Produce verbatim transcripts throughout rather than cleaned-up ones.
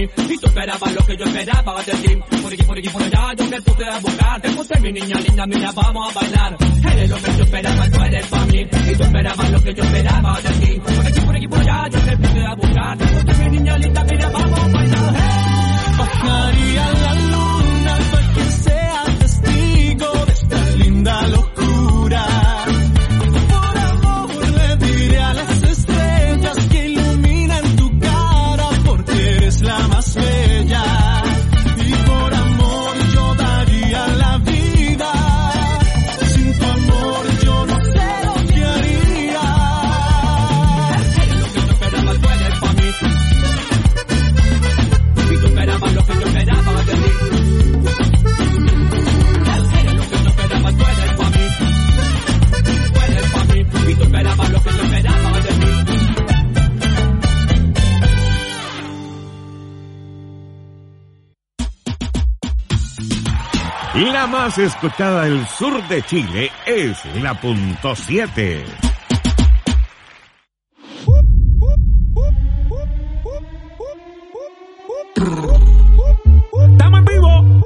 mí. Y tú esperabas lo que yo esperaba de ti. Por aquí, por aquí, por allá, yo me puse a buscar. Te puse mi niña linda, mira, vamos a bailar. Eres lo que yo esperaba, tú eres para mí. Y tú esperabas lo que yo esperaba de ti. Por aquí, por aquí, por allá, yo me puse a buscar. Te puse mi niña linda, mira, vamos a bailar. Hey. Bajaría la luna para que sea testigo de esta linda locura. Por amor le diré a las estrellas que iluminan tu cara porque eres la más bella. Y por amor yo daría la vida. Sin tu amor yo no sé lo que haría. Eres lo que yo esperaba, tú eres para mí. Y tú esperabas lo que yo esperaba de ti. Eres lo que yo esperaba, tú eres para mí. Tú eres para mí. Y tú esperabas lo que yo esperaba de ti. La más escuchada del sur de Chile es la punto siete. Estamos en vivo.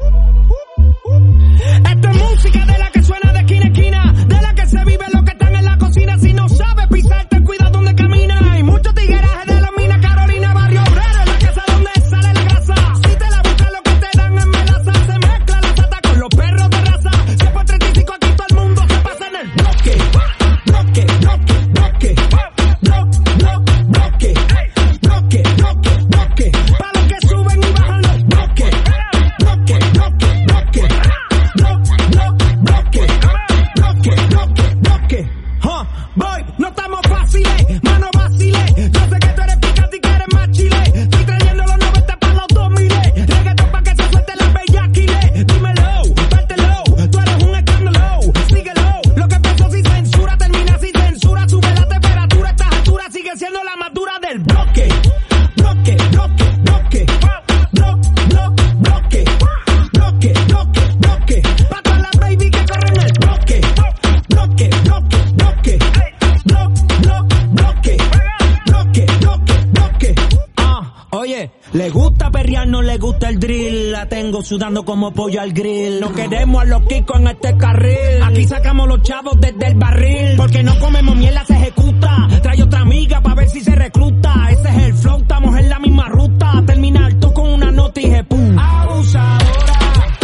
Esta es música de la que suena de esquina a esquina, de la que se vive lo que están en la cocina. Si no sabes pisar, ten cuidado donde camina. Hay muchos tiguerajes de la mina Carolina, Barrio Obrero, en la casa donde sale la grasa. Si te la buscas, lo que te dan en melaza. Se mezcla la sata con los perros de raza. Si por treinta y cinco aquí todo el mundo se pasa en el bloque. Bloque, bloque, bloque. Bloque, bloque, bloque. Bloque, bloque, bloque. Pa' los que suben y bajan los bloques. Bloque, bloque, bloque. Bloque, bloque, bloque. Bloque, bloque, bloque. Huh, boy, no estamos fáciles, mano vaciles. Yo sé que tú eres picante y que eres más chile. Estoy trayendo los noventa para los dos mil. Reggaetón pa' que se suelte la bellaquile. Dímelo, pártelo, tú eres un escándalo. Síguelo, lo que empezó sin censura termina sin censura. Sube la temperatura, estas alturas siguen siendo la más dura del bloque. Bloque, bloque, bloque. Bloque, bloque, bloque. Bloque, bloque, bloque. Pa' todas las baby que corren el bloque. Bloque, bloque, bloque. Bloque, bloque, bloque. Bloque, bloque, bloque. Ah, oye, le gusta perrear, no le gusta el drill. La tengo sudando como pollo al grill. No queremos a los kikos en este carril. Aquí sacamos los chavos desde el barril. Porque no comemos mierda, se ejecuta. Trae otra amiga pa' ver si se recluta. Ese es el flow, estamos en la misma ruta. Terminar tú con una nota y pum. Abusadora,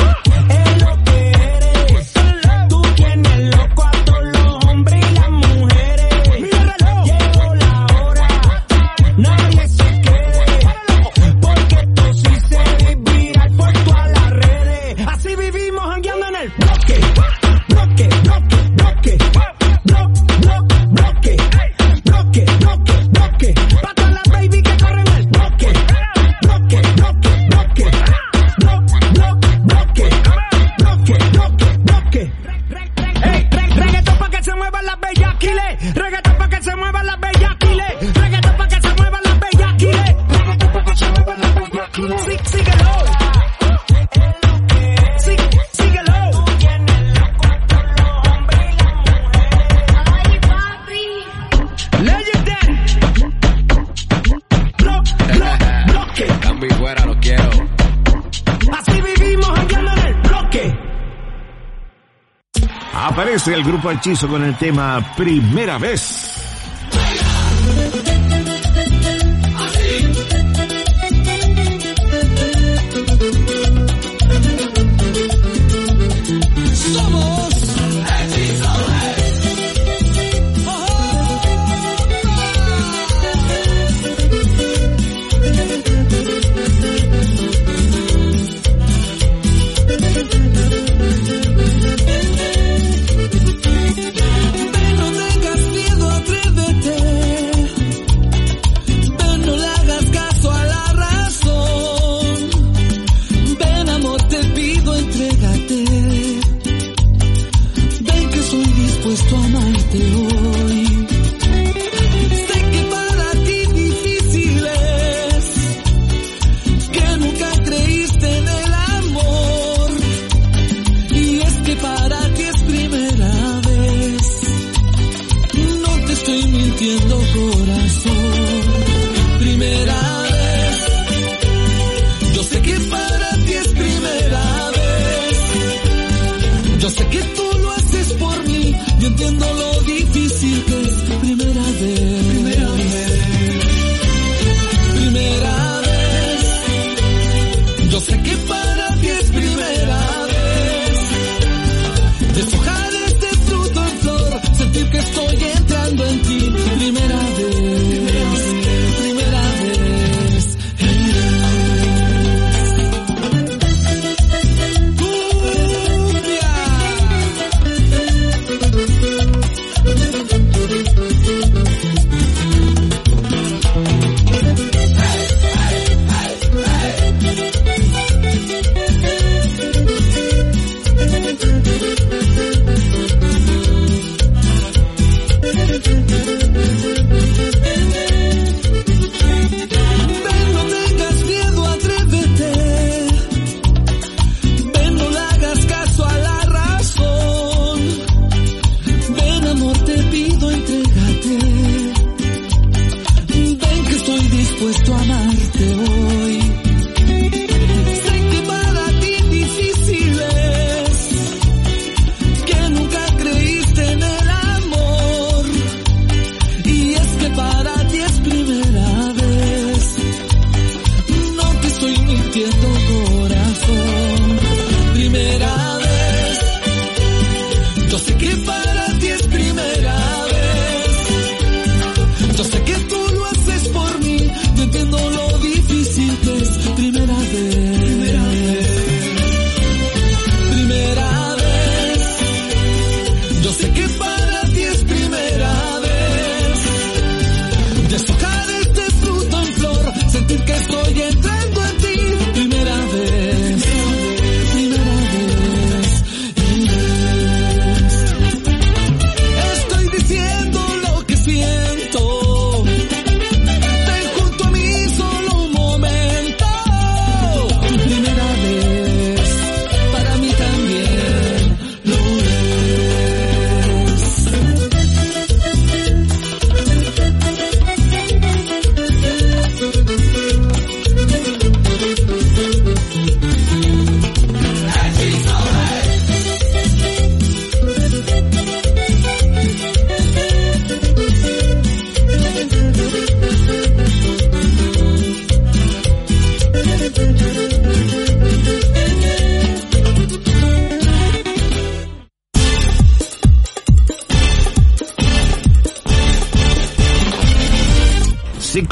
es lo que eres. Tú tienes loco a todos los hombres y las mujeres. Llegó la hora, nadie se quede. Porque esto sí se desvira por todas las redes. Así vivimos jangueando en el bloque. Bloque, bloque, bloque. Bloque, bloque, bloque. Bloque, bloque, bloque. Pa' todas las baby que corren el bloque. Bloque, bloque, bloque. Bloque, bloque, bloque. Bloque, bloque, bloque. Ey, re- reggaetón pa' que se muevan las bellaquiles. Reggaetón pa' que se muevan las bellaquiles. Reggaetón pa' que se muevan las bellaquiles. Reggaetón pa' que se muevan las bellaquiles. Sí, síguelo. Sí, síguelo. Legendary. Bloque, bloque, bloque. Cambio y fuera, lo quiero. Así vivimos jangueando en el bloque. Aparece el grupo Hechizo con el tema Primera Vez. No tengas miedo a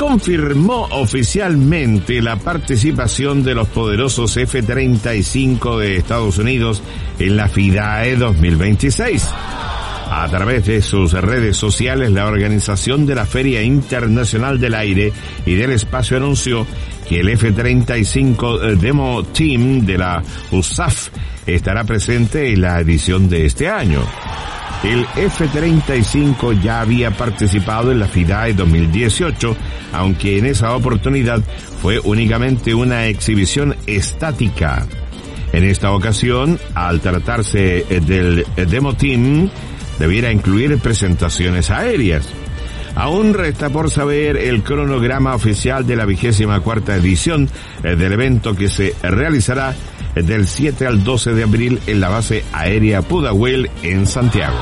confirmó oficialmente la participación de los poderosos F treinta y cinco de Estados Unidos en la FIDAE dos mil veintiséis. A través de sus redes sociales, la organización de la Feria Internacional del Aire y del Espacio anunció que el F treinta y cinco Demo Team de la U S A F estará presente en la edición de este año. El F treinta y cinco ya había participado en la FIDAE dos mil dieciocho, aunque en esa oportunidad fue únicamente una exhibición estática. En esta ocasión, al tratarse del Demo Team, debiera incluir presentaciones aéreas. Aún resta por saber el cronograma oficial de la vigésima cuarta edición del evento, que se realizará del siete al doce de abril en la base aérea Pudahuel en Santiago.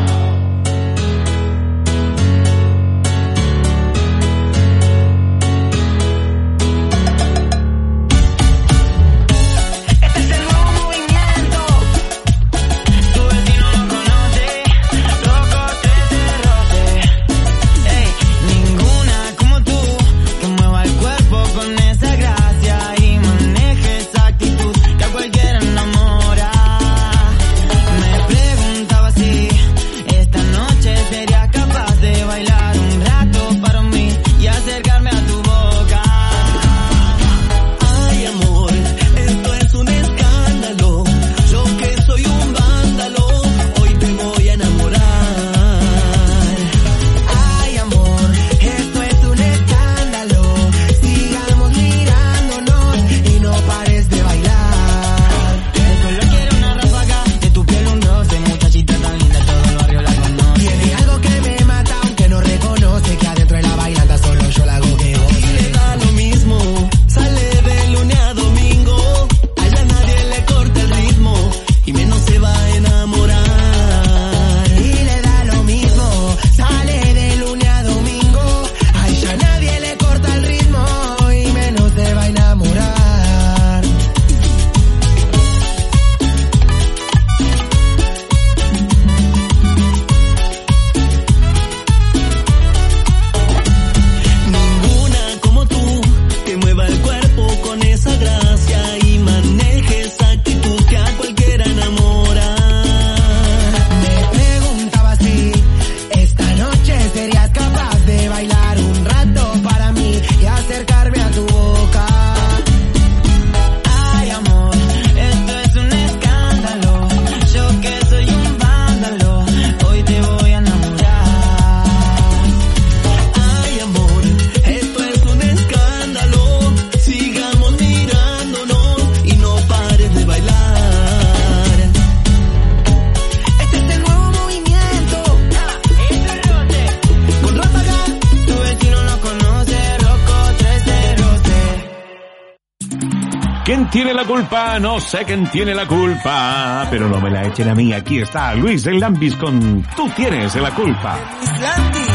¿Quién tiene la culpa? No sé quién tiene la culpa, pero no me la echen a mí. Aquí está Luis el Lambis con Tú tienes la culpa. Luis Lambis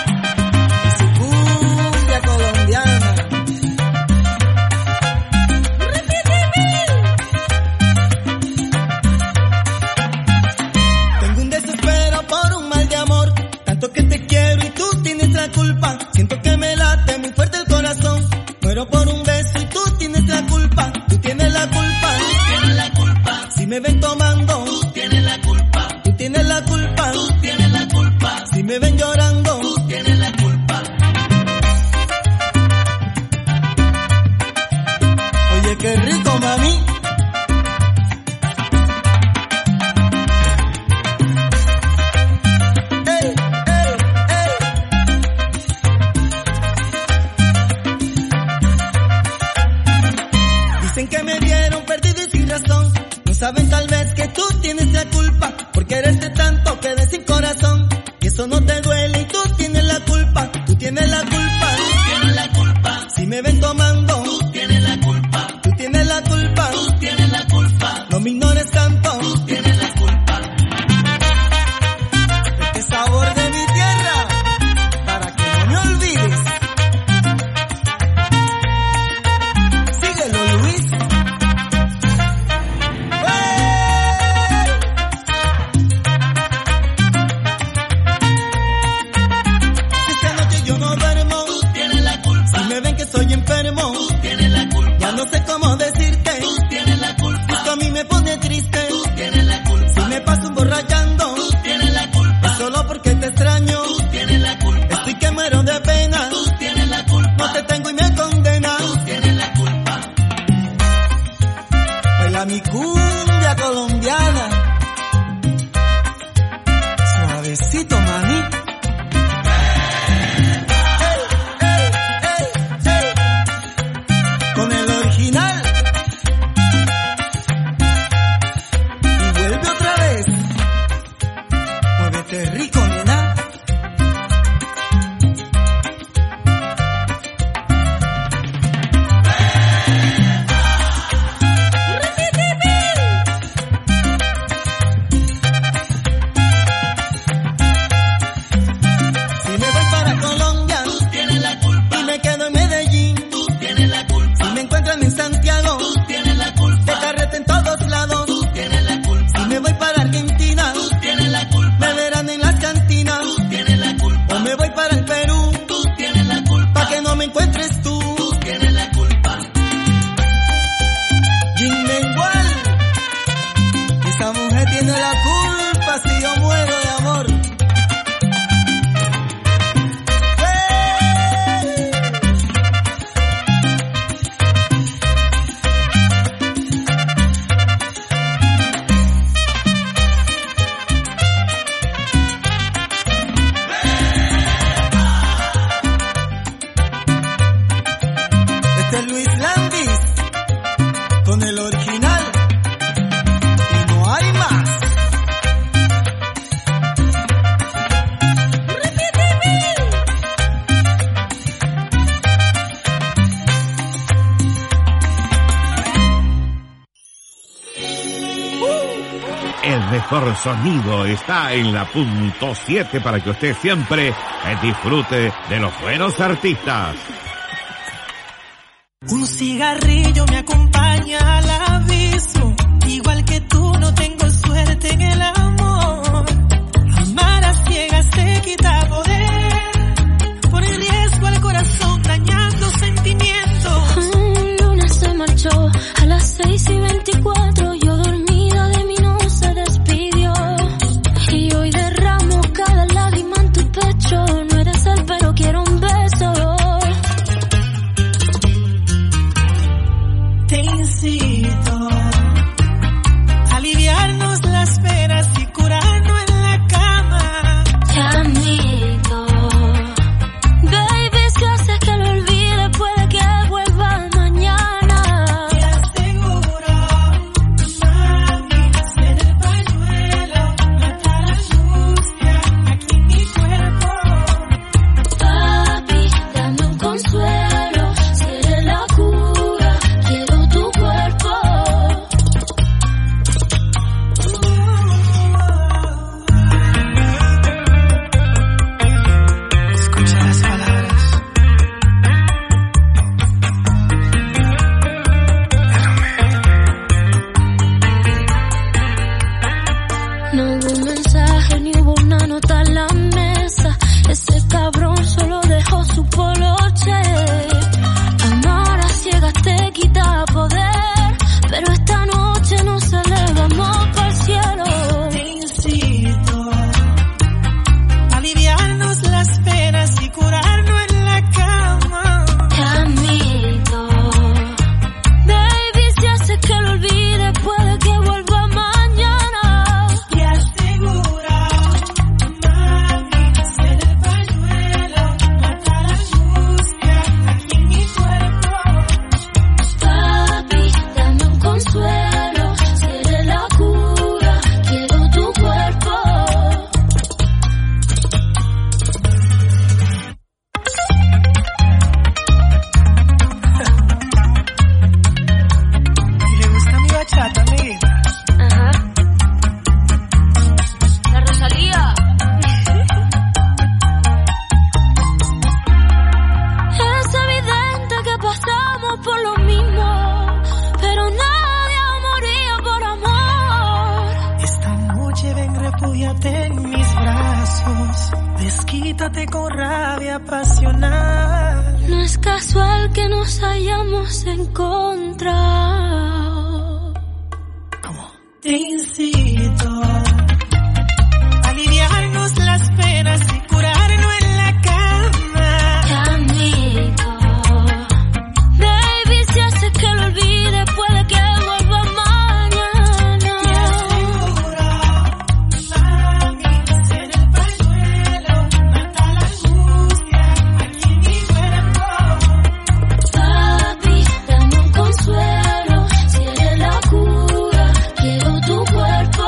y su cumbia colombiana. Tengo un desespero por un mal de amor, tanto que te quiero y tú tienes la culpa. Siento que me late muy fuerte el corazón, muero por un beso y tú tienes la culpa. Tú tienes la culpa, tú tienes la culpa. Si me ven tomando, tú tienes la culpa. Tú tienes la culpa, tú tienes la culpa. Si me ven llorando, tú tienes la culpa. Oye, qué rico, mami. Ey, ey, ey. Dicen que me dieron perdido y sin razón. No saben tal vez que tú tienes la culpa, porque eres de tanto que de sin corazón. Y eso no te duele y tú tienes la culpa. Tú tienes la culpa, tú tienes la culpa. Si me ven tomando, tú tienes la culpa. Tú tienes la culpa, tú tienes la culpa. No me ignores tanto, tú tienes la culpa. Este sabor de mi tierra, para que no me olvides. Síguelo, Luis. Esta noche yo no duermo, tú tienes la culpa. sé cómo decirte. Tú tienes la culpa. Esto a mí me pone triste. Tú tienes la culpa. Si me paso emborrachando. Tú tienes la culpa. Es solo porque te extraño. Tú tienes la culpa. Estoy que muero de pena. Tú tienes la culpa. No te tengo y me condena. Tú tienes la culpa. Baila mi cumbia colombiana. Suavecito, mami. Con el original. Y vuelve otra vez. Muévete rico, nena. Si me voy para Colombia. Tú tienes la culpa. Y me quedo en Medellín. Tú tienes la culpa. Si me encuentran en Santiago. Tú tienes la culpa. De carrete en todos lados. Tú tienes la culpa. Si me voy para Argentina. Tú tienes la culpa. Me verán en las cantinas. Tú tienes la culpa. O me voy para el Perú. Tú tienes la culpa. Pa' que no me encuentres tú. Tú tienes la culpa. Jim Mengual. Esa mujer tiene la culpa si yo muero de amor. ¡Hey! Este es Luis Landis con el original y no hay más. El mejor sonido está en la punto siete para que usted siempre disfrute de los buenos artistas. Un cigarrillo me acompaña al abismo. Igual que tú no tengo suerte en el amor. Amar a ciegas te quita poder. Por el riesgo al corazón dañando sentimientos. Un lunes se marchó a las seis y veinticuatro. Yo dormida de mí no se despidió. Y hoy derramo cada lágrima en tu pecho. No eres él pero quiero un beso. Te incito a aliviarnos las penas y curarnos en la cama. Te admito, baby, si haces que lo olvide puede que vuelva mañana. Te aseguro, mami, ser el pañuelo, matar la angustia aquí en mi cuerpo. Papi, dame un consuelo, seré la cura, quiero tu cuerpo. Escucha las palabras. No hubo un mensaje ni hubo una nota en la mesa. Ese cabrón solo dejó su poloche. Amar a ciegas te quita poder, pero esta noche nos elevamos pa'l cielo. Te incito a aliviarnos las penas y curarnos en la cama. Te admito, baby, si haces que lo olvide puede que vuelva mañana. Te aseguro, mami, ser el pañuelo, matar la angustia aquí en mi cuerpo. Papi, dame un consuelo, seré la cura, quiero tu cuerpo. ¿Y le gusta mi bachata, amiguita? Ajá. La Rosalía. Es evidente que pasamos por lo mismo, pero nadie moría por amor. Esta noche ven, repúdiate en mis brazos. Desquítate con rabia pasional. No es casual que nos hayamos encontrado. Te incito a aliviarnos las penas y curarnos en la cama. Te admito, baby, si haces que lo olvide, puede que vuelva mañana. Te aseguro, mami, si en el pañuelo mata la angustia aquí en mi cuerpo. Papi, dame un consuelo, si eres la cura, quiero tu cuerpo.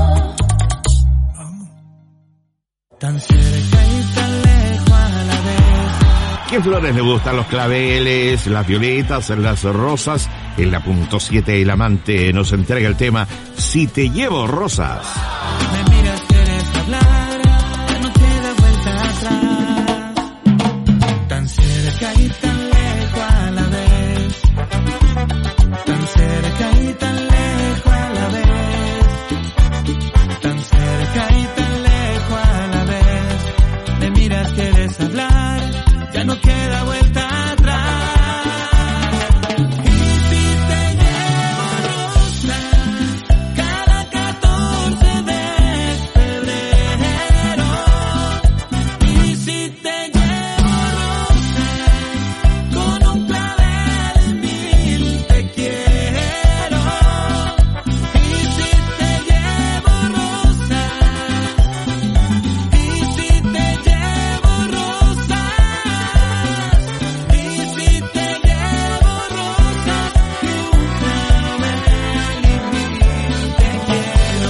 Tan cerca y tan lejos a la vez. ¿Qué flores le gustan? Los claveles, las violetas, las rosas. En la punto siete el amante nos entrega el tema Si te llevo rosas. Me miras, quieres hablar, ya no queda vuelta atrás. Tan cerca y tan lejos a la vez. Tan cerca y tan lejos a la vez. Tan cerca y tan lejos a la vez. Me miras, quieres hablar, ya no queda vuelta atrás. Y si te llevo rosas cada catorce de febrero. Y si te llevo rosas con un clavel mil te quiero. Y si te llevo rosas. Y si te llevo rosas. Y si te llevo rosas y un clavel y mil te quiero.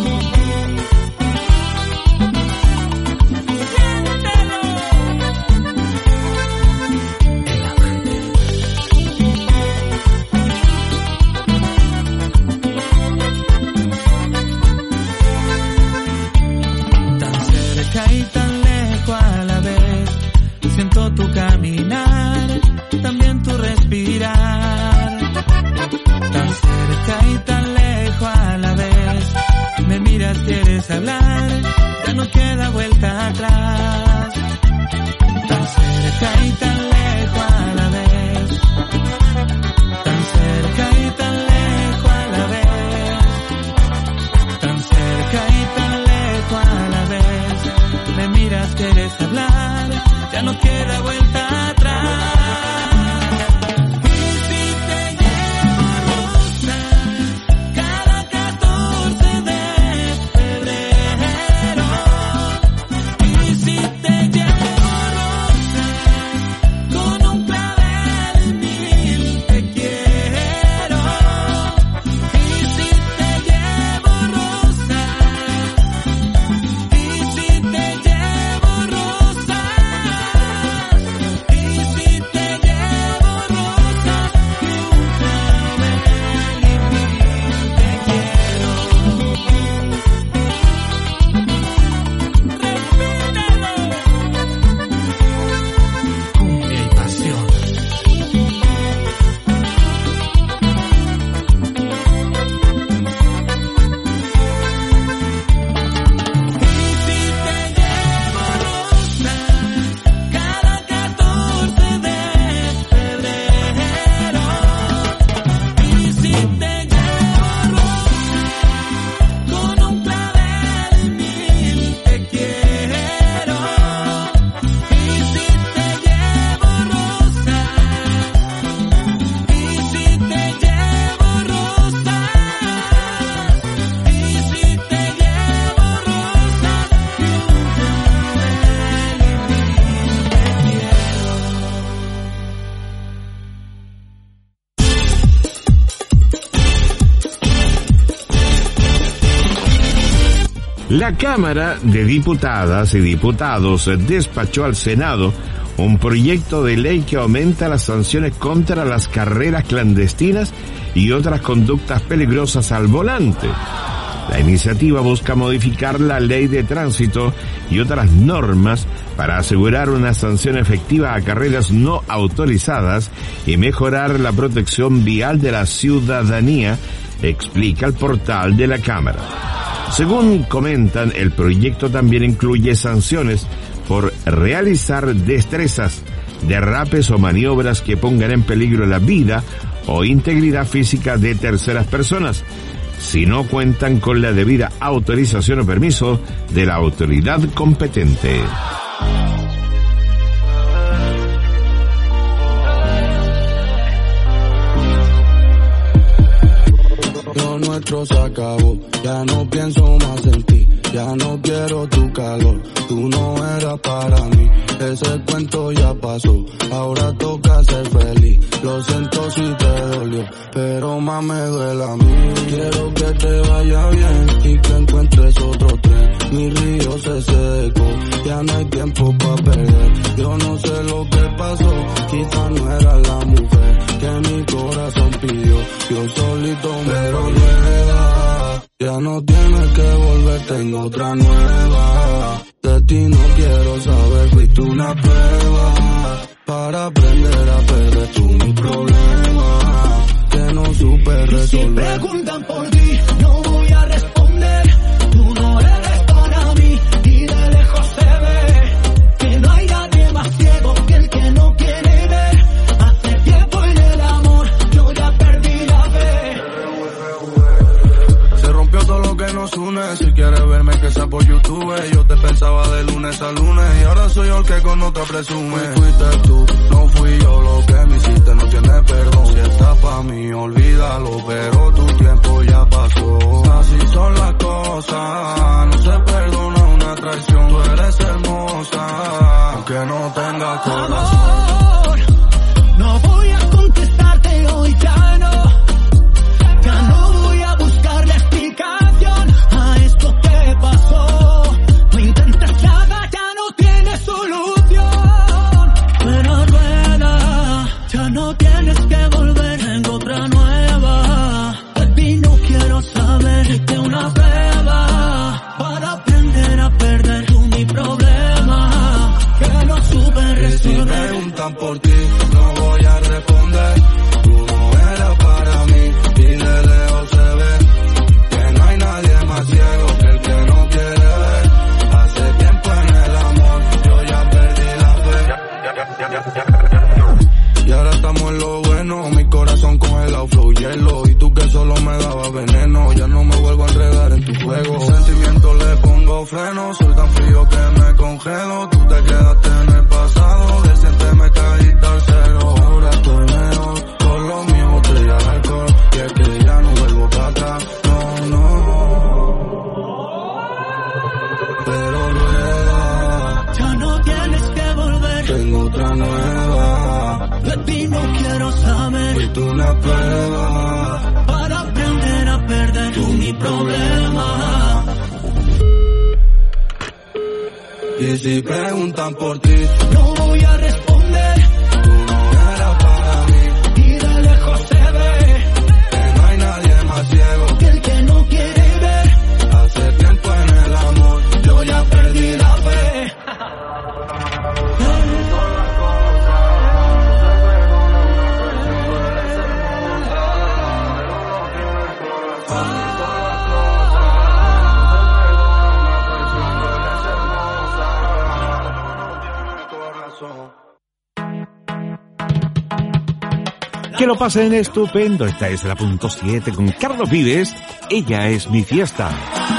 Tan cerca y tan lejos a la vez. Siento tu caminar, también tu respirar. Tan cerca y tan lejos a la vez. Me miras, quieres hablar, ya no queda vuelta atrás. Tan cerca y tan lejos a la vez. Tan cerca y tan lejos a la vez. Tan cerca y tan lejos a la vez. Me miras, quieres hablar, ya no queda vuelta atrás. Y si te llevo rosas cada catorce de febrero. Y si te llevo rosas con un clavel mil te quiero. Y si te llevo rosas. Y si te llevo rosas. Y si te llevo rosas y un clavel y mil te quiero. Respíralo. Cumbia y pasión. Y si te llevo rosas cada catorce de febrero. Y si te llevo rosas con un clavel mil te quiero. Y si te llevo rosas. Y si te llevo rosas. Y si te llevo rosas y un clavel y mil te quiero. La Cámara de Diputadas y Diputados despachó al Senado un proyecto de ley que aumenta las sanciones contra las carreras clandestinas y otras conductas peligrosas al volante. La iniciativa busca modificar la ley de tránsito y otras normas para asegurar una sanción efectiva a carreras no autorizadas y mejorar la protección vial de la ciudadanía, explica el portal de la Cámara. Según comentan, el proyecto también incluye sanciones por realizar destrezas, derrapes o maniobras que pongan en peligro la vida o integridad física de terceras personas, si no cuentan con la debida autorización o permiso de la autoridad competente. Lo nuestro se acabó, ya no pienso más en ti, ya no quiero tu calor, tú no eras para mí, ese cuento ya pasó, ahora toca ser feliz, lo siento si te dolió, pero más me duele a mí, quiero que te vaya bien y que encuentres otro tren, mi río se secó, ya no hay tiempo pa' perder, yo no sé lo que pasó, quizá no era la mujer que mi corazón pidió, yo solito me pero nueva, ya no tienes que volver, tengo otra nueva, de ti no quiero saber, fuiste una prueba, para aprender a perder tú mi problema, que no supe resolver. Si preguntan por ti, no voy a responder, tú no eres para mí, y de lejos se ve, que no hay nadie más ciego que el que no quiere ver, hace tiempo en el amor, yo ya perdí la fe. Se rompió todo lo que nos une, si quieres verme que sea por YouTube, yo te pensaba de lunes a lunes, y ahora soy yo el que con otra presume. Fuiste tú, no fui yo, lo que me hiciste no tiene perdón, si está pa' mí, olvídalo, pero tu tiempo ya pasó, así son las cosas, no se perdona una traición, tú eres hermosa, aunque no tengas corazón. Amor, no voy a contestarte hoy, ya no, ya no voy a buscar la explicación a esto que pasó, no intentes nada, ya no tienes solución, pero rueda, ya no tienes que volver, tengo otra nueva, de ti no quiero saber, diste una prueba, para aprender a perder tú mi problema, que no supe resolver. Si preguntan por ti, no voy a responder, tú no eras para mí, y de lejos se ve, que no hay nadie más ciego que el que no quiere ver, hace tiempo en el amor, yo ya perdí la fe, y ahora estamos en lo bueno, mi corazón congelado, flow hielo, y tú que solo me dabas veneno, ya no me vuelvo a enredar en tu juego, sentimiento le pongo freno, soy tan frío que me congelo, tú te quedaste en el pasado, de siempre me caíste al cero, ahora estoy mejor, con lo mío botella de alcohol, y es que ya no vuelvo para atrás, no, no, pero rueda, Ya no tienes que volver, tengo otra nueva, de ti no quiero saber, fuiste una prueba, para aprender a perder tú mi problema. y si preguntan por ti, No voy a responder, tú no eras para mí, y de lejos se ve, que no hay nadie más ciego, que el que no quiere ver, hace tiempo en el amor, yo ya perdí la fe. Que lo pasen estupendo. Esta es la punto siete con Carlos Vives. Ella es mi fiesta.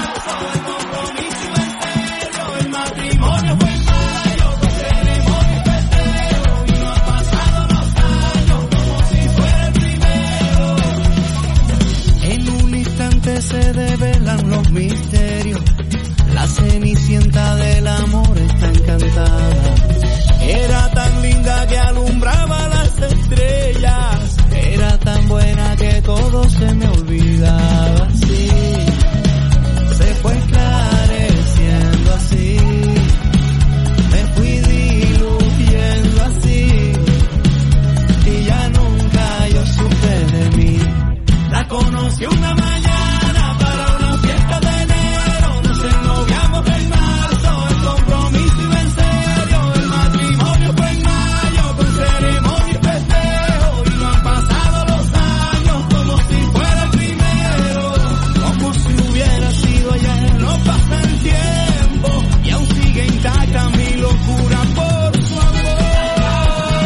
En un instante se develan los misterios. La cenicienta del amor está encantada. Era tan linda que alumbraba las estrellas. Era tan buena que todo se me olvidaba. Así se fue esclareciendo así. Me fui diluyendo así. Y ya nunca yo supe de mí. La conocí una mañana para una fiesta de enero. Nos ennoviamos en marzo, el compromiso iba en serio. El matrimonio fue en mayo, con ceremonia y festejo. Y no han pasado los años como si fuera el primero. Como si hubiera sido ayer, no pasa el tiempo. Y aún sigue intacta mi locura por su amor.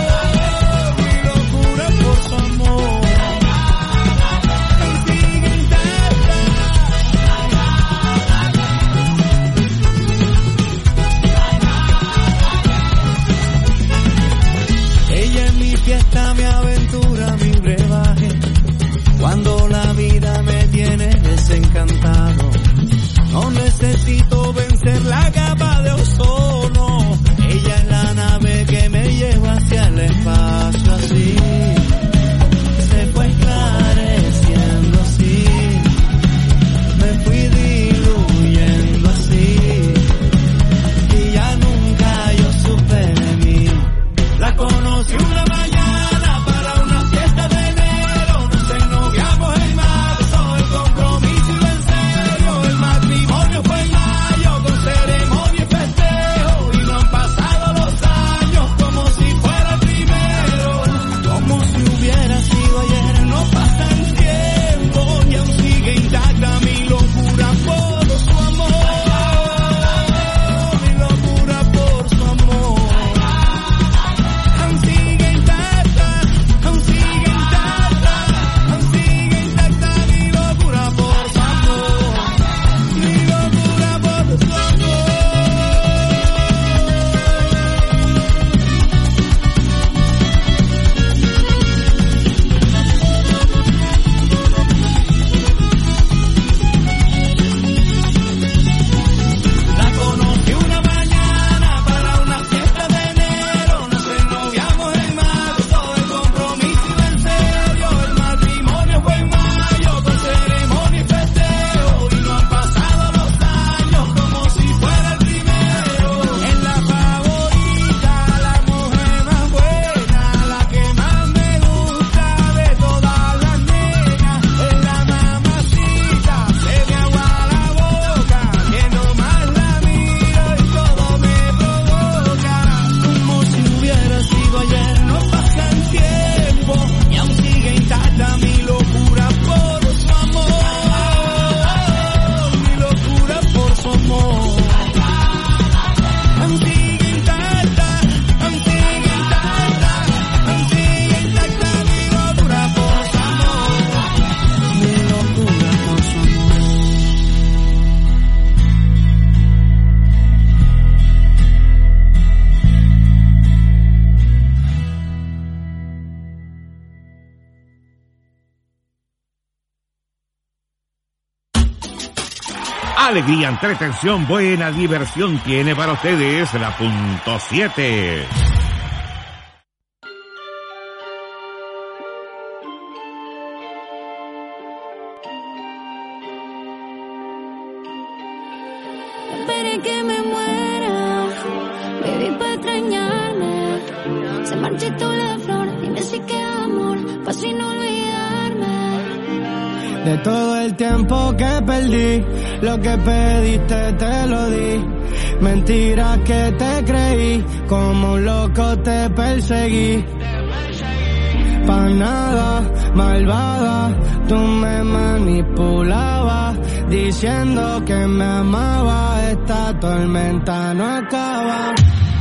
desencantado. No necesito vencer la capa de ozono. Ella es la nave que me lleva hacia el espacio así. Se fue esclareciendo así. Me fui diluyendo así. Y ya nunca yo supe de mí. La conocí una mañana para una fiesta de enero. Nos ennoviamos en marzo, el compromiso iba en serio. El matrimonio fue en mayo, con ceremonia y festejo. Y no han pasado los años como si fuera el primero. Como si hubiera sido ayer, no pasa el tiempo. Y aún sigue intacta mi locura por su amor. Mi locura por su amor. Aún sigue intacta, aún sigue intacta, aún sigue intacta mi locura por su amor. Mi locura por su amor. La conocí una mañana para una fiesta de enero. Nos ennoviamos en marzo, el compromiso iba en serio. El matrimonio fue en mayo, con ceremonia y festejo. Y no han pasado los años como si fuera el primero. Es la favorita, la mujer más buena, la que más me gusta de todas las nenas. Es la mamacita, se me agua la boca, que nomás la miro y todo me provoca. Como si hubiera sido ayer, no pasa el tiempo. Y aún sigue intacta mi locura por su amor. Mi locura por su amor. Aún sigue intacta, aún sigue intacta, aún sigue intacta mi locura por su amor. Mi locura por su amor. Alegría, entretención, buena diversión tiene para ustedes la punto siete. Esperé que me muera, viví para extrañarme. Se marchitó la flor, dime si queda amor, pa' sin olvidarme. De todo el tiempo que perdí, lo que pediste te lo di. Mentiras que te creí, como un loco te perseguí. Pa' nada, malvada, tú me manipulabas, diciendo que me amaba. Esta tormenta no acaba.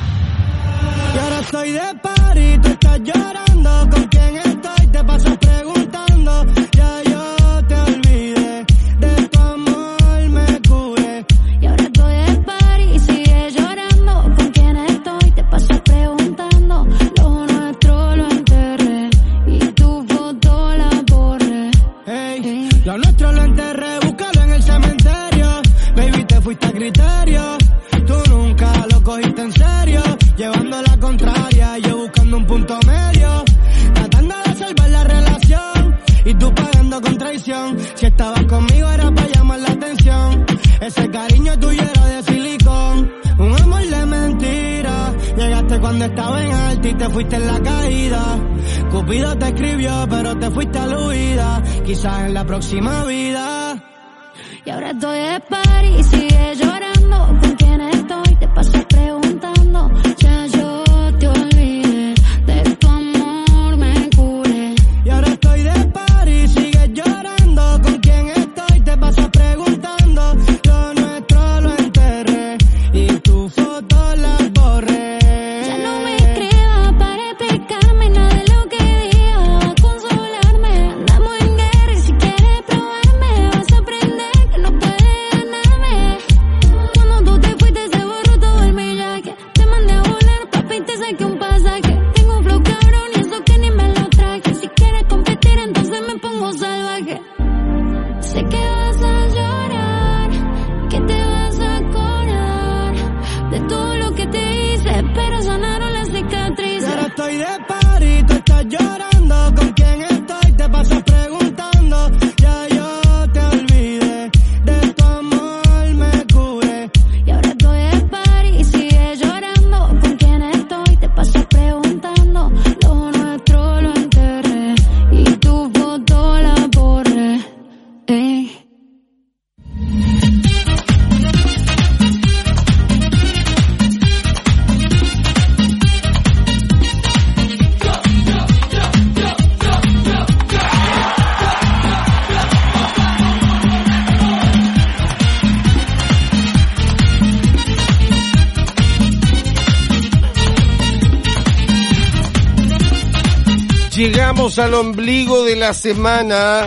Y ahora estoy de party, tú estás llorando. ¿Con quién estoy? Te pasas preguntando. Ya yo te olvidé, de tu amor me curé. Y ahora estoy de party y sigue llorando. ¿Con quién estoy? Te pasas preguntando. Lo nuestro lo enterré y tu foto la borré. Hey, lo nuestro lo enterré, búscalo en el cementerio. Baby, te fuiste a criterio. Tú nunca lo cogiste en serio. Llevando la contraria, yo buscando un punto medio. Tratando de salvar la relación y tú pagando con traición. Si estabas conmigo era para llamar la atención. Ese cariño tuyo era de silicón. Un amor de mentira. Llegaste cuando estaba en alto y te fuiste en la caída. Cupido te escribió pero te fuiste a la huida. Quizás en la próxima vida. Y ahora estoy de party y sigue llorando. ¿Con quién estoy? Te pasas preguntando. Ya yo te olvidé, de tu amor me curé. Y ahora estoy de party y sigues llorando. ¿Con quién estoy? Te pasas preguntando. Lo nuestro lo enterré y tu foto la borré. Ya no me escribas para explicarme nada de lo que digas, a consolarme. Andamos en guerra y si quieres probarme vas a aprender que no puedes ganarme. Cuando tú te fuiste se borró todo el millaje. Te mandé a volar, papi, te saqué un pasaje. Tengo un flow cabrón y eso que ni me lo traje. Si quieres competir entonces me pongo salvaje. Sé que vas a Vamos al ombligo de la semana.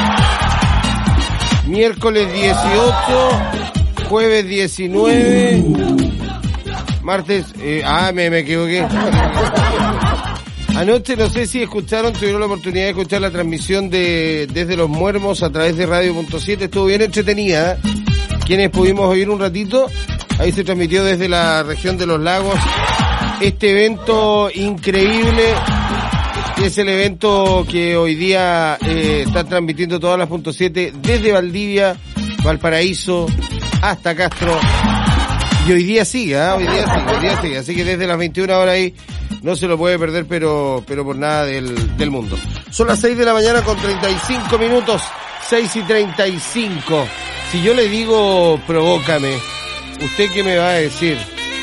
Miércoles dieciocho, jueves diecinueve, martes... Eh, ah, me, me equivoqué. Anoche, no sé si escucharon, tuvieron la oportunidad de escuchar la transmisión de Desde los Muermos a través de Radio punto siete. Estuvo bien entretenida. Quienes pudimos oír un ratito, ahí se transmitió desde la región de los lagos este evento increíble. Es el evento que hoy día eh, está transmitiendo todas las punto siete desde Valdivia, Valparaíso, hasta Castro. Y hoy día sigue, ¿eh? hoy día sigue, hoy día sigue. Así que desde las veintiuna horas ahí no se lo puede perder, pero pero por nada del, del mundo. Son las seis de la mañana con treinta y cinco minutos, seis y treinta y cinco. Si yo le digo provócame, ¿usted qué me va a decir?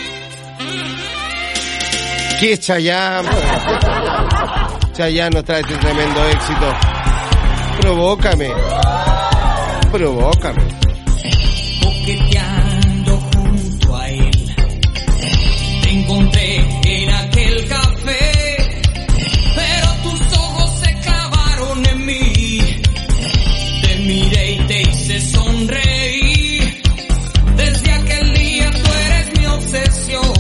¿Qué es Chayanne? Chayanne nos trae este tremendo éxito. Provócame. Provócame. Coqueteando junto a él, te encontré en aquel café, pero tus ojos se clavaron en mí. Te miré y te hice sonreír. Desde aquel día tú eres mi obsesión.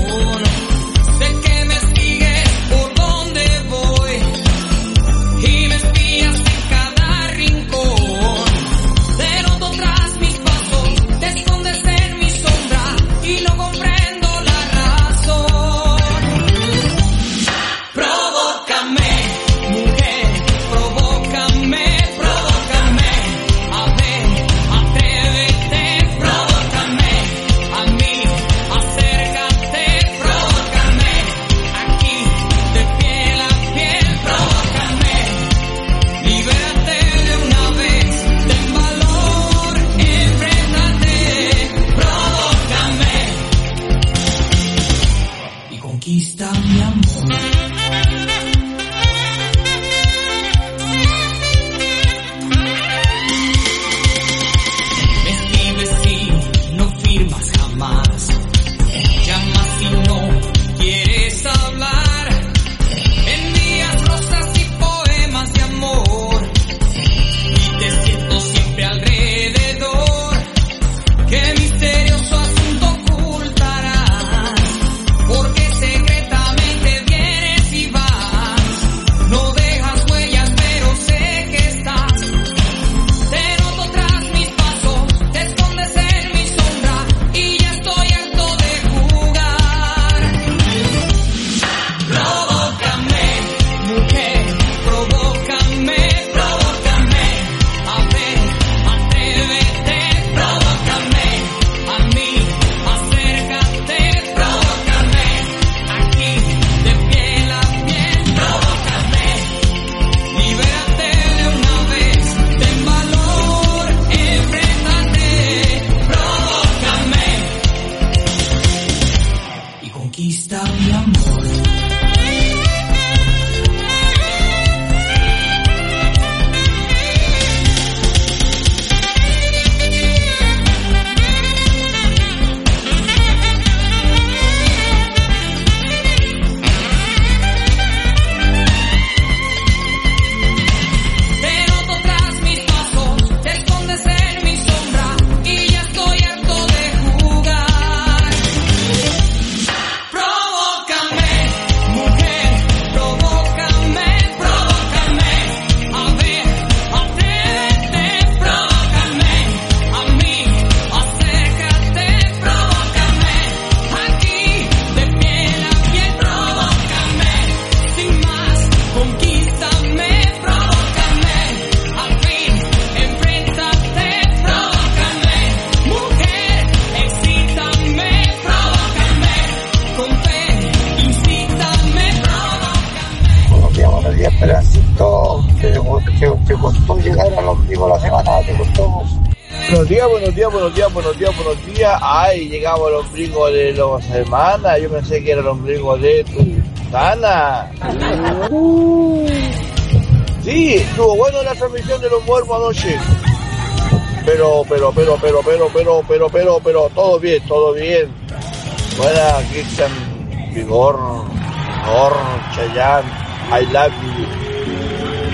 Buenos días, buenos días, buenos días, buenos días, buenos días. Ay, llegamos al ombligo de la semana. Yo pensé que era el ombligo de tu Tana. Uh. Sí, estuvo bueno la transmisión de los muertos anoche. Pero, pero, pero, pero, pero, pero, pero, pero, pero, todo bien, todo bien. Buena, Cristian Vigor, Vigor, Chayanne, I love you.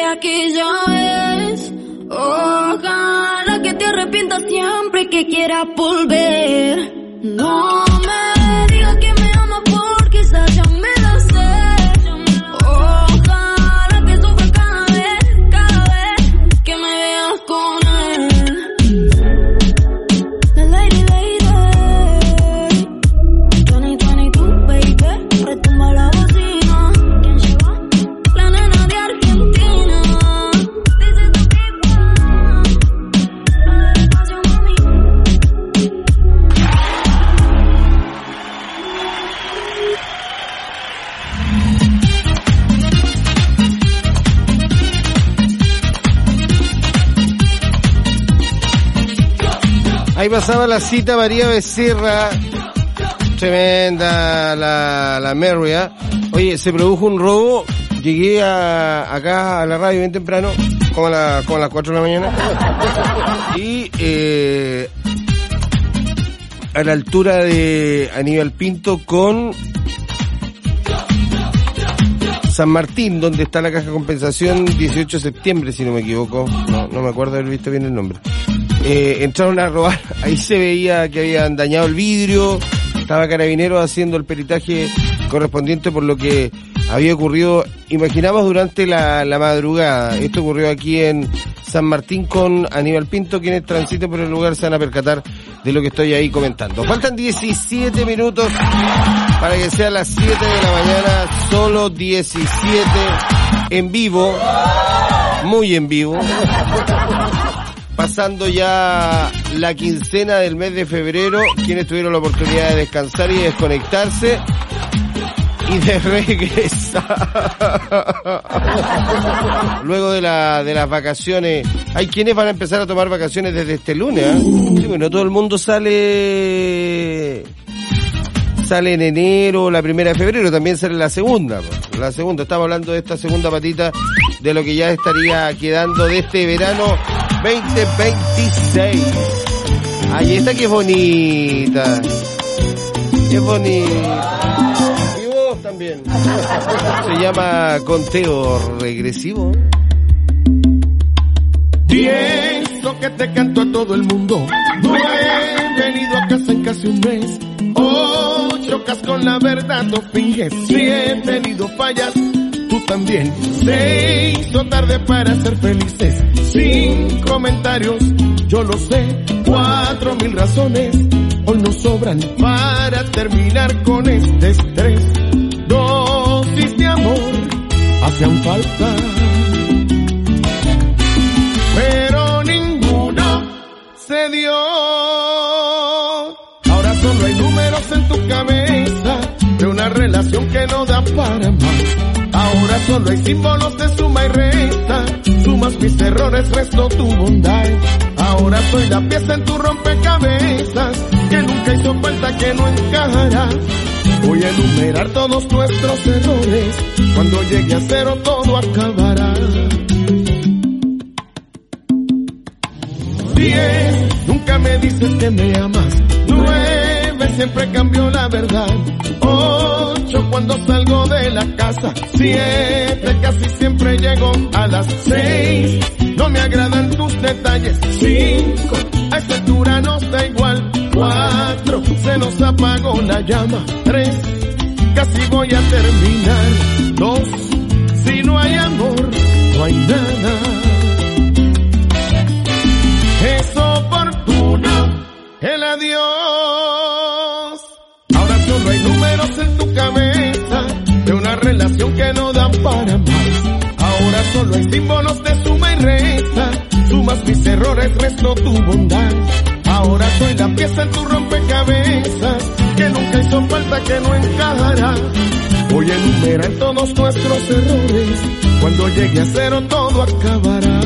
aquella vez. Ojalá que te arrepientas siempre y que quieras volver. No me digas que me amas porque quizás ya me la sé. Ojalá que sufra cada vez, cada vez que me veas con él. The lady, lady, veinte veintidós, baby, retumba la bocina. ¿Quién llegó? La nena de Argentina. This is the people. Dale despacio, mami. Ahí pasaba la cita María Becerra. Tremenda la, la María. Oye, se produjo un robo. Llegué a, acá a la radio bien temprano, como a, la, como a las cuatro de la mañana. Y eh, a la altura de Aníbal Pinto con San Martín, donde está la caja de compensación, dieciocho de septiembre, si no me equivoco. No, no me acuerdo haber visto bien el nombre. Eh, entraron a robar, ahí se veía que habían dañado el vidrio, estaba Carabineros haciendo el peritaje correspondiente por lo que había ocurrido, imaginamos, durante la, la madrugada. Esto ocurrió aquí en San Martín con Aníbal Pinto. Quienes transiten por el lugar se van a percatar de lo que estoy ahí comentando. Faltan diecisiete minutos para que sea las siete de la mañana, solo diecisiete, en vivo, muy en vivo. Pasando ya la quincena del mes de febrero, quienes tuvieron la oportunidad de descansar y desconectarse y de regresar luego de la de las vacaciones. Hay quienes van a empezar a tomar vacaciones desde este lunes, ¿eh? Sí, bueno, todo el mundo sale sale en enero, la primera de febrero, también sale la segunda, la segunda, estamos hablando de esta segunda patita de lo que ya estaría quedando de este verano veinte veintiséis. Ahí está, que es bonita. Qué bonita. Y vos también. Se llama conteo regresivo. Y eso que te canto a todo el mundo. No he venido a casa en casi un mes. Oh, chocas con la verdad, no finges. Si he tenido fallas, tú también. Se hizo tarde para ser felices. Sin comentarios, yo lo sé. Cuatro mil razones hoy nos sobran para terminar con este estrés. Dosis de amor hacían falta, pero ninguno se dio. Ahora solo hay números en tu cabeza de una relación que no da para más. Ahora solo hay símbolos de suma y resta. Sumas mis errores, resto tu bondad. Ahora soy la pieza en tu rompecabezas que nunca hizo falta, que no encajará. Voy a enumerar todos nuestros errores. Cuando llegue a cero todo acabará. Diez, nunca me dices que me amas. Nueve, siempre cambió la verdad. Ocho, cuando salgo de la casa. Siete, casi siempre llego a las seis. No me agradan tus detalles. Cinco, a esta altura nos da igual. Cuatro, se nos apagó la llama. Tres, casi voy a terminar. Dos, si no hay amor, no hay nada. Es oportuno el adiós. Ahora solo hay números en tu cabeza de una relación que no da para más. Ahora solo hay símbolos de suma y resta. Sumas mis errores, resto tu bondad. Ahora soy la pieza en tu rompecabezas que nunca hizo falta, que no encajará. Voy a enumerar todos nuestros errores. Cuando llegue a cero todo acabará.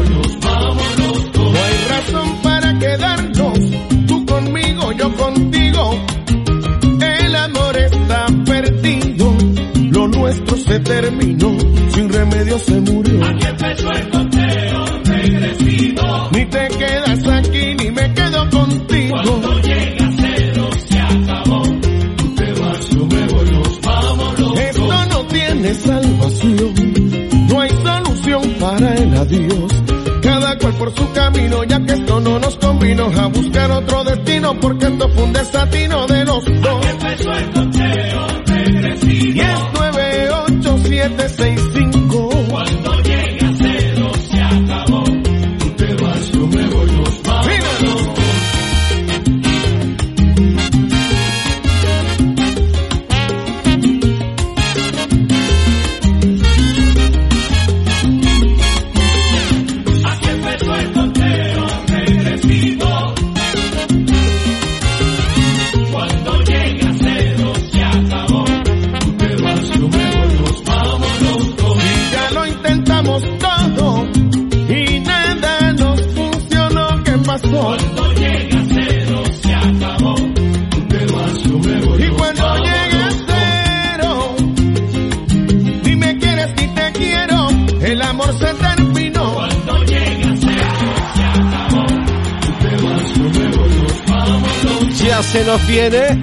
Contigo Dios se murió. Aquí empezó el conteo regresivo. Ni te quedas aquí ni me quedo contigo. Cuando llega cero se acabó. Tú te vas, yo me voy, nos vamos los dos. Esto no tiene salvación, no hay solución para el adiós. Cada cual por su camino, ya que esto no nos convino, a buscar otro destino, porque esto fue un desatino de los dos. Aquí empezó el conteo regresivo. diez, nueve, ocho, siete, seis, cinco. Cuando llega cero se acabó. Tú te vas, yo me voy, nos vamos. Míralo. Aquí empezó el conteo regresivo. Cuando llega cero se acabó. Tú te vas, yo me voy, nos vamos los dos. Y ya lo intentamos todo y nada nos funcionó. ¿Qué pasó? Cuando llega cero se acabó. Tú te vas, yo me voy. Y cuando llega cero, ni me quieres ni te quiero, el amor se terminó. Cuando llega cero se acabó. Tú te vas, yo me voy, nos vamos los Ya se nos viene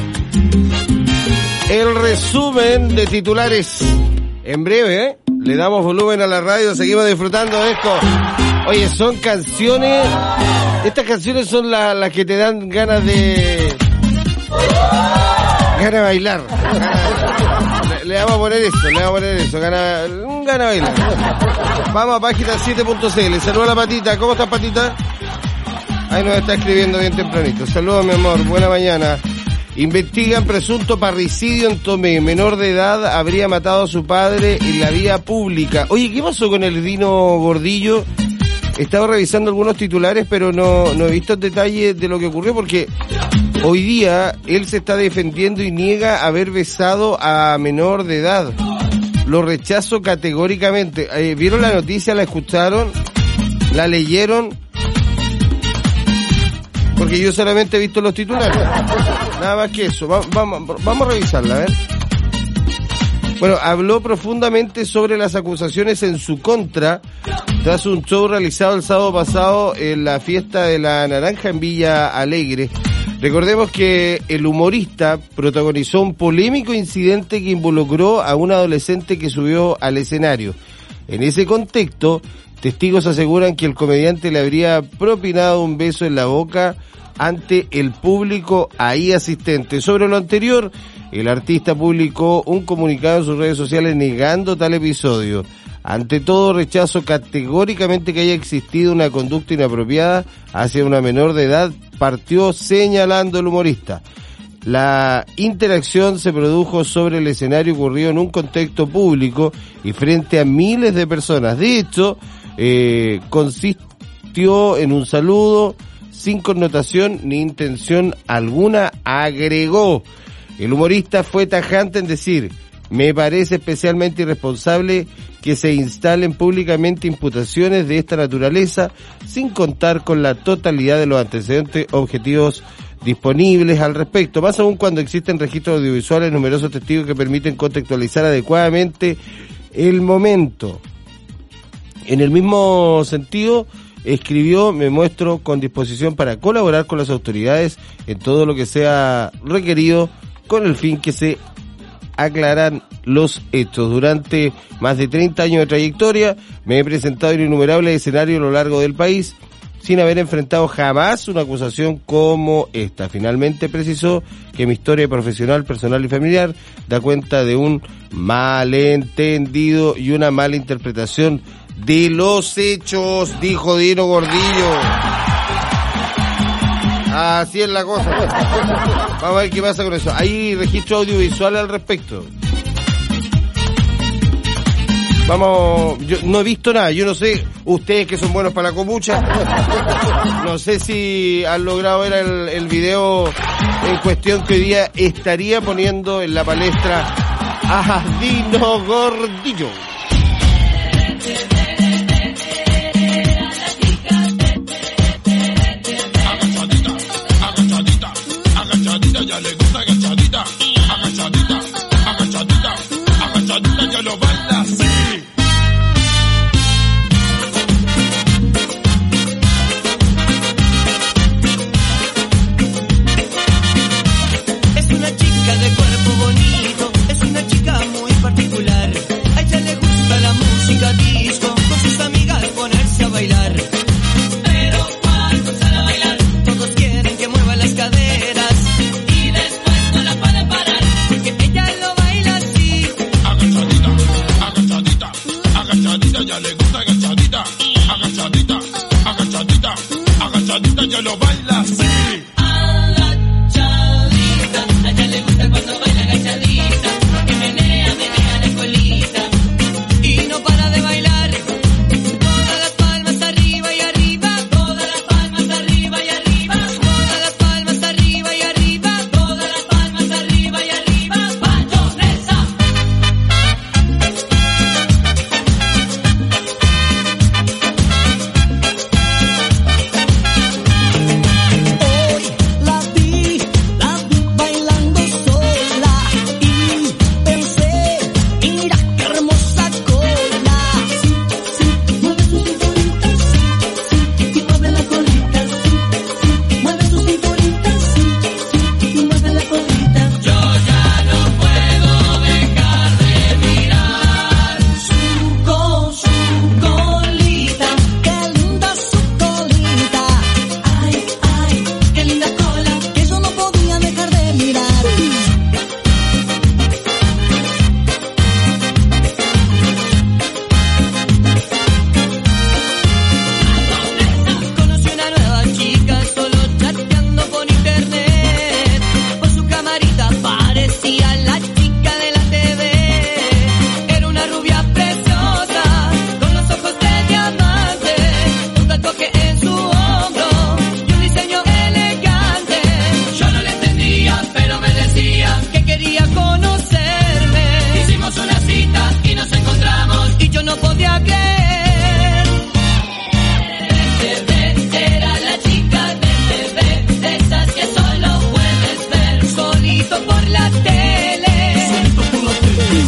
el resumen de titulares. En breve, ¿eh? Le damos volumen a la radio, seguimos disfrutando de esto. Oye, son canciones, estas canciones son las las que te dan ganas de... ganas de bailar. Le, le vamos a poner eso, le vamos a poner eso, ganas gana de bailar. Vamos a página siete punto c l. Saludos a la Patita, ¿cómo estás, Patita? Ahí nos está escribiendo bien tempranito. Saludos, mi amor, buena mañana. Investigan presunto parricidio en Tomé. Menor de edad habría matado a su padre en la vía pública. Oye, ¿qué pasó con el Dino Gordillo? Estaba revisando algunos titulares, pero no, no he visto detalles de lo que ocurrió, porque hoy día él se está defendiendo y niega haber besado a menor de edad. Lo rechazo categóricamente. Eh, ¿Vieron la noticia? ¿La escucharon? ¿La leyeron? Porque yo solamente he visto los titulares. Nada más que eso. Va, vamos, vamos a revisarla, a ver. Bueno, habló profundamente sobre las acusaciones en su contra tras un show realizado el sábado pasado en la fiesta de la Naranja en Villa Alegre. Recordemos que el humorista protagonizó un polémico incidente que involucró a un adolescente que subió al escenario. En ese contexto, testigos aseguran que el comediante le habría propinado un beso en la boca ante el público ahí asistente. Sobre lo anterior, el artista publicó un comunicado en sus redes sociales negando tal episodio. Ante todo, rechazo categóricamente que haya existido una conducta inapropiada hacia una menor de edad, partió señalando el humorista. La interacción se produjo sobre el escenario, ocurrió en un contexto público y frente a miles de personas. De hecho, eh, consistió en un saludo sin connotación ni intención alguna, agregó. El humorista fue tajante en decir: me parece especialmente irresponsable que se instalen públicamente imputaciones de esta naturaleza sin contar con la totalidad de los antecedentes objetivos disponibles al respecto, más aún cuando existen registros audiovisuales, numerosos testigos que permiten contextualizar adecuadamente el momento. En el mismo sentido, escribió: me muestro con disposición para colaborar con las autoridades en todo lo que sea requerido con el fin que se aclaran los hechos. Durante más de treinta años de trayectoria me he presentado en innumerables escenarios a lo largo del país sin haber enfrentado jamás una acusación como esta. Finalmente precisó que mi historia profesional, personal y familiar da cuenta de un malentendido y una mala interpretación de los hechos, dijo Dino Gordillo. Así es la cosa. Vamos a ver qué pasa con eso. Hay registro audiovisual al respecto. Vamos, yo no he visto nada, yo no sé, ustedes que son buenos para la comucha, no sé si han logrado ver el, el video en cuestión que hoy día estaría poniendo en la palestra a Dino Gordillo. Ya le gusta agachadita, agachadita, agachadita, agachadita, ya lo baila así. ella le gusta agachadita, agachadita, agachadita, agachadita, ya lo baila así. Agachadita, a ella le gusta cuando baila agachadita, que menea, menea la colita y no para de bailar. Todas las palmas arriba y arriba, todas las palmas arriba y arriba, todas las palmas arriba y arriba, todas las palmas arriba y arriba, bayonesa. Hoy la vi, la vi bailando sola y pensé, mira qué hermosa cola. Sí, sí, mueve su cinturita, sí, sí, y mueve la colita, sí, sí, mueve su cinturita, sí, sí, y mueve la colita. Yo ya no puedo dejar de mirar Su co, su colita, qué linda su colita. Ay, ay, qué linda cola, que yo no podía dejar de mirar. Conocí una nueva chica solo chateando por internet. Por su camarita parecía la chica de la T V. Era una rubia preciosa, con los ojos de diamante, un tatuaje en su hombro y un diseño elegante. Yo no le entendía, pero me decía que quería conocerme. Hicimos una cita y nos encontramos y yo no podía creer. De T V, era la chica de T V, de esas que solo puedes ver solito por la tele. Solito por la tele.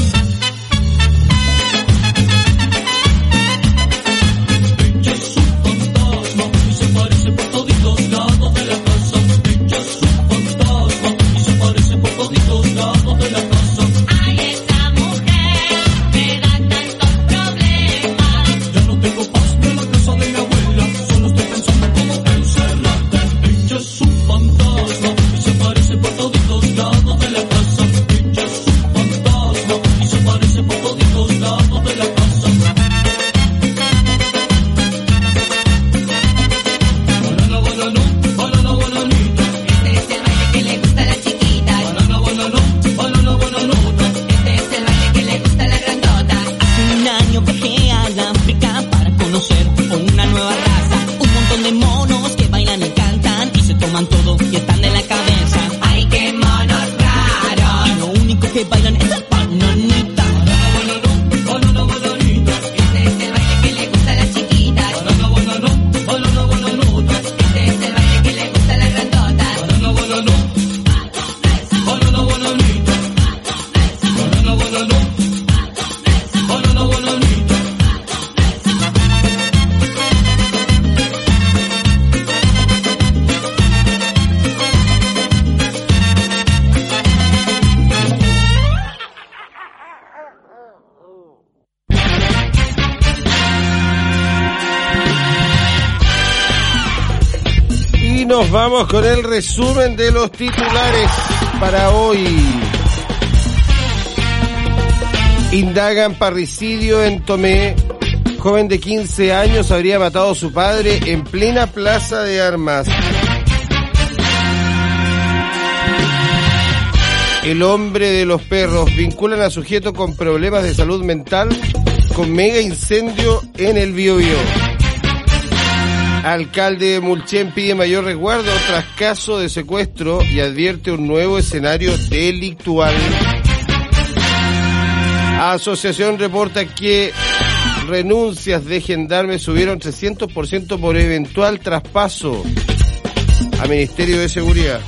Ella es un fantasma y se parece por toditos lados de la casa. Ella es un fantasma y se parece por toditos lados de la casa. Ay, esa mujer me da tantos problemas. Ya no tengo paz en la casa de mi abuela, solo estoy pensando cómo encerrarte. Ella es un fantasma y se parece por toditos lados de la casa. Ella es un fantasma y se parece por toditos lados de la casa. Banana, banano, banana, bananita. Este es el baile que le gusta a las chiquitas. Banana, banano, banana, bananota. Este es el baile que le gusta a la grandota. Hace un año viajé a África para conocer una nueva raza. Un montón de monos que bailan y cantan y se toman todo y están de la cabeza. Ay, qué monos raros. Y lo único que bailan es el bananita. Banana, bananita. Este es el baile que le gusta a las chiquitas. Banana, banano, banana, bananota. Este es el baile que le gusta a las grandotas. Banana, banano, banana, bananita. Banana, banano, banana, bananita. Y nos vamos con el resumen de los titulares para hoy. Indagan parricidio en Tomé. Joven de quince años habría matado a su padre en plena plaza de armas. El hombre de los perros. Vinculan a sujeto con problemas de salud mental con mega incendio en el Biobío. Alcalde de Mulchen pide mayor resguardo tras caso de secuestro y advierte un nuevo escenario delictual. Asociación reporta que renuncias de gendarmes subieron trescientos por ciento por eventual traspaso a Ministerio de Seguridad.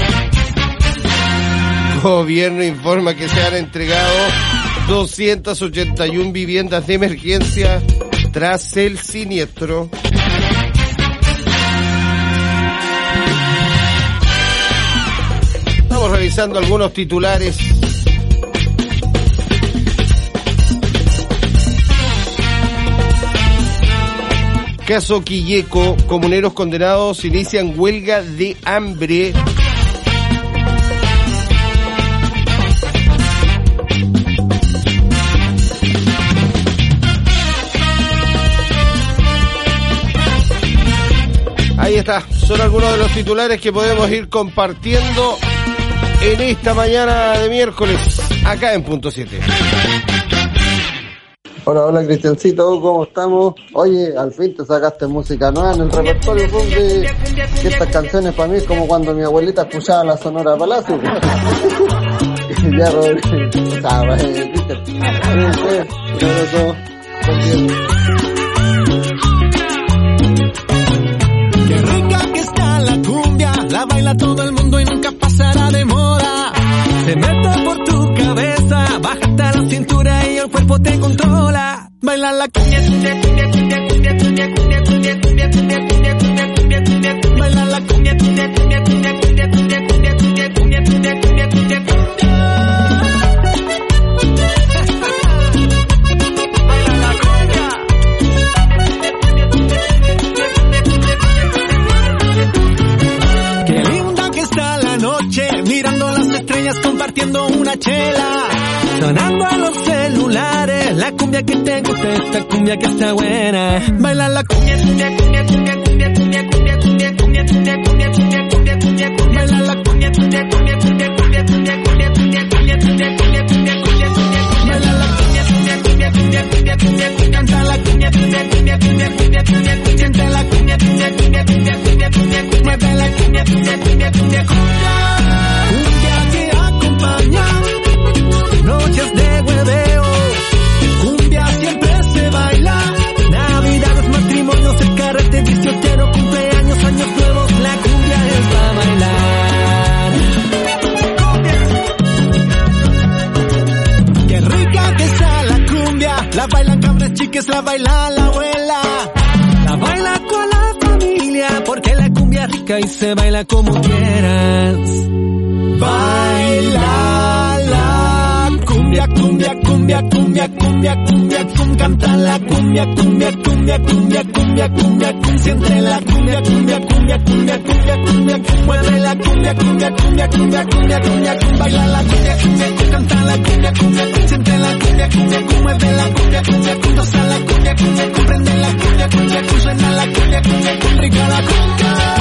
Gobierno informa que se han entregado doscientas ochenta y una viviendas de emergencia tras el siniestro. Estamos revisando algunos titulares. Caso Quilleco, comuneros condenados inician huelga de hambre. está, son algunos de los titulares que podemos ir compartiendo en esta mañana de miércoles, acá en Punto siete. Hola, hola Cristiancito, ¿cómo estamos? Oye, al fin te sacaste música nueva en el repertorio, porque que estas canciones para mí es como cuando mi abuelita escuchaba la Sonora Palacio. Ya, Rodrigo, sabes, Cristian. Qué rica que está la cumbia, la baila todo el mundo y nunca pasará de moda. Se mete por tu cabeza, bájate a la cintura y el cuerpo te controla. Baila la cumbia, cumbia, cumbia, cumbia, cumbia, cumbia, cumbia, cumbia, cumbia, cumbia, cumbia, cumbia, cumbia, cumbia, baila la cumbia, cumbia, cumbia, cumbia, cumbia, cumbia, cumbia, cumbia, cumbia, cumbia, cumbia, cumbia, cumbia. Baila la cumbia. Qué linda que está la noche, mirando las estrellas, compartiendo una chela. Sonando a los celulares, la cumbia que te gusta, esta cumbia que está buena. Baila la cumbia, cumbia, cumbia, cumbia, cumbia, cumbia, cumbia, cumbia, cumbia, cumbia, cumbia, cumbia, cumbia, cumbia, cumbia. Baila la cumbia, cumbia, cumbia, cumbia, cumbia, cumbia, cumbia, cumbia, cumbia, cumbia, cumbia, cumbia, cumbia, cumbia. Baila la cumbia, cumbia, cumbia, cumbia, cumbia, cumbia, cumbia. Canta la cumbia, cumbia, cumbia, cumbia, cumbia, cumbia, cumbia. Siente la cumbia, cumbia, cumbia, cumbia, cumbia, cumbia, cumbia. Mueve la cumbia, cumbia, cumbia, cumbia, cumbia. Cumbia que acompaña noches de hueveo, cumbia siempre se baila, navidades, matrimonios, el carrete, discoteros, cumpleaños, años nuevos, la cumbia es para bailar. Cumbia. Qué rica que está la cumbia, la bailan cabras chiques, la baila la abuela, la baila con la familia, porque la cumbia es rica y se baila como quieras. Baila la cumbia, cumbia, cumbia, cumbia, cumbia, cumbia, cumbia, canta la cumbia, cumbia, cumbia, cumbia, cumbia, cumbia, cumbia, siente la cumbia, cumbia, cumbia, cumbia, cumbia, cumbia, mueve la cumbia, cumbia, cumbia, cumbia, cumbia, cumbia, baila la cumbia, cumbia, canta la cumbia, cumbia, siente la cumbia, cumbia, mueve la cumbia, cumbia, goza la cumbia, cumbia, comprende la cumbia, cumbia, suena la cumbia, cumbia, rica la cumbia.